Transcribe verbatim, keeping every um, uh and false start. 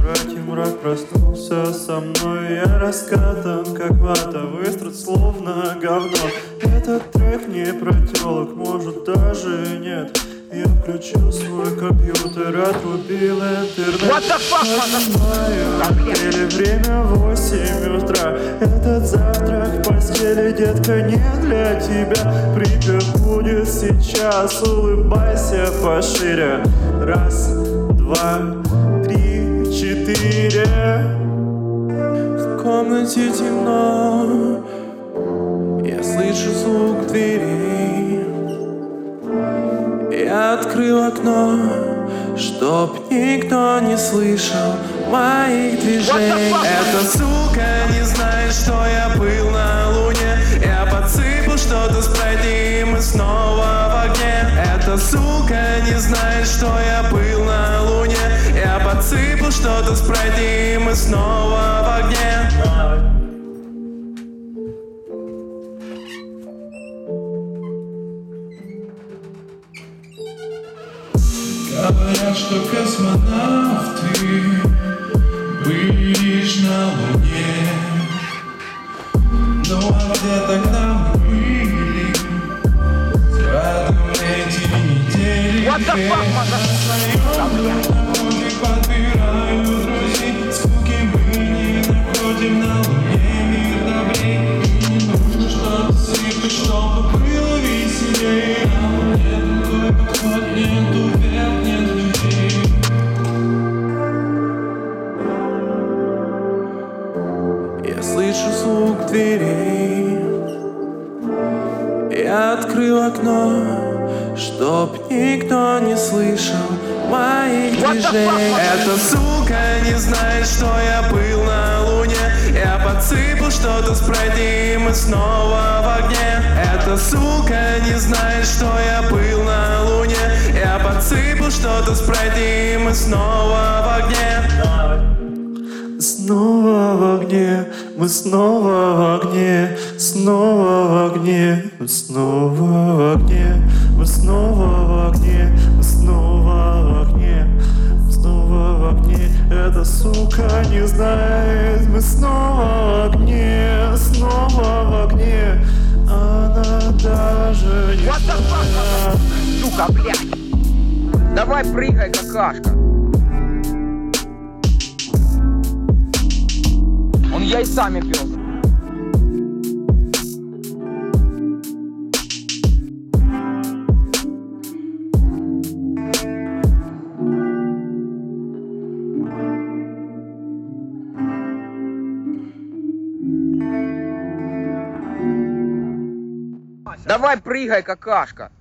мраке мрак проснулся со мной. Я раскатан, как вата, выстрел словно говно. Этот трек не про тёлок, может даже нет. Я включил свой компьютер, отрубил интернет. Понимаю, или время восемь утра. Этот завтрак в постели, детка, не для тебя. Припев будет сейчас, улыбайся пошире. Раз, два, три, четыре. В комнате темно, я слышу звук двери. Я открыл окно, чтоб никто не слышал моих движений. Эта сука не знает, что я был на луне. Я подсыпал что-то спрайти, и мы снова в огне. Эта сука не знает, что я был на луне. Я подсыпал что-то спрайти, и мы снова в огне. Говорят, что космонавты были лишь на Луне. Ну а где тогда мы были? Свадьбу эти недели. Я на своем дороге подбираю друзей. Скуки мы не находим на Луне, мир добрей. И не нужно что-то сыпать, чтобы было веселее. На Луне другой подход, нету вверх, нет людей. Я слышу звук дверей. Я открыл окно, чтоб никто не слышал моих движений. Эта сука не знает, что я был на луне. Я подсыпал что-то спрайти, и мы снова в огне. Эта сука не знает, что я был на луне. Я подсыпал что-то спрайти, и мы снова в огне. Снова в огне, мы снова в огне, снова в огне, мы снова в огне, мы снова в огне, мы снова в огне, снова в огне. Эта сука не знает, мы снова в огне, снова в огне. Она даже не знает. Сука, блядь! Давай прыгай, какашка! Он яйцами пёс. Давай прыгай, какашка!